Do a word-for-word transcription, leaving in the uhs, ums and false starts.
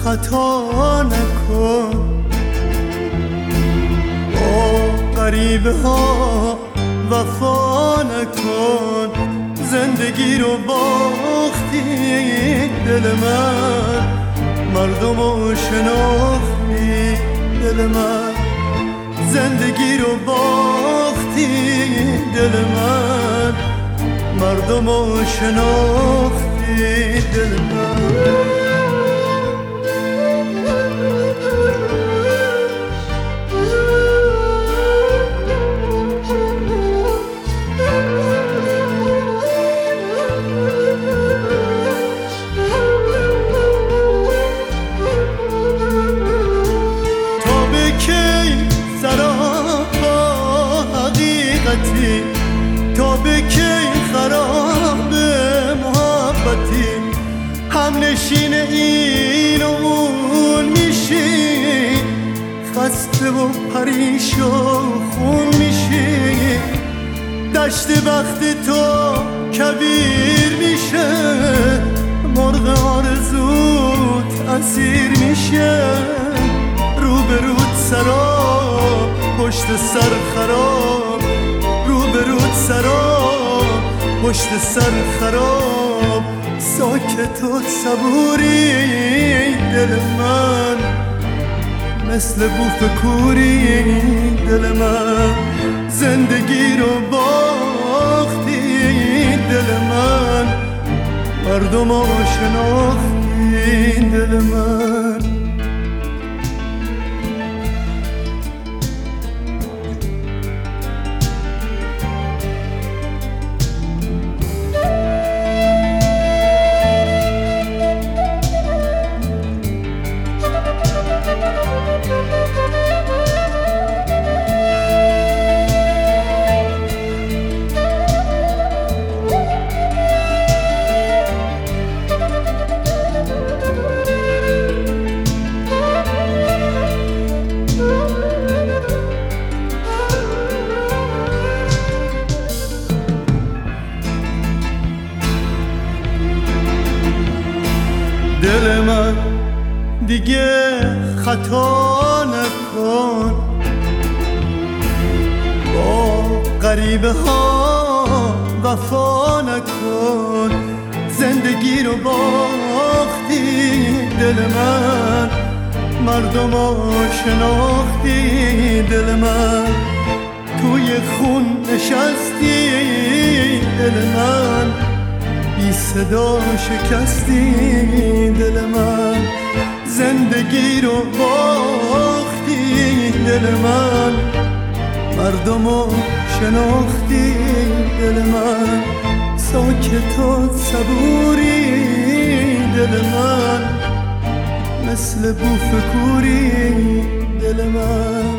خطا نکن، با غریبه ها وفا نکن. زندگی رو باختی دل من، مردم رو شناختی دل من. زندگی رو باختی دل من، مردم رو شناختی دل من. تا به کی خراب محبتی، هم نشین این و اون میشی، خسته و پریشون میشی. دشت وقت تو کبیر میشه، مرغ آرزوت اسیر میشه. روبروت سراب پشت سر خراب، روبروت سراب پشت سر خراب. ساکت و صبوری دل من، مثل بوف کوری دل من. زندگی رو باختی دل من، مردم رو شناختی دل من. دل من دیگه خطا نکن، با غریبه ها وفا نکن. زندگی رو باختی دل من، مردم رو شناختی دل من. توی خون نشستی دل من، بی صدا شکستی دل من. زندگی رو باختی دل من، مردم رو شناختی دل من. ساکت و صبوری دل من، مثل بوف کوری دل من.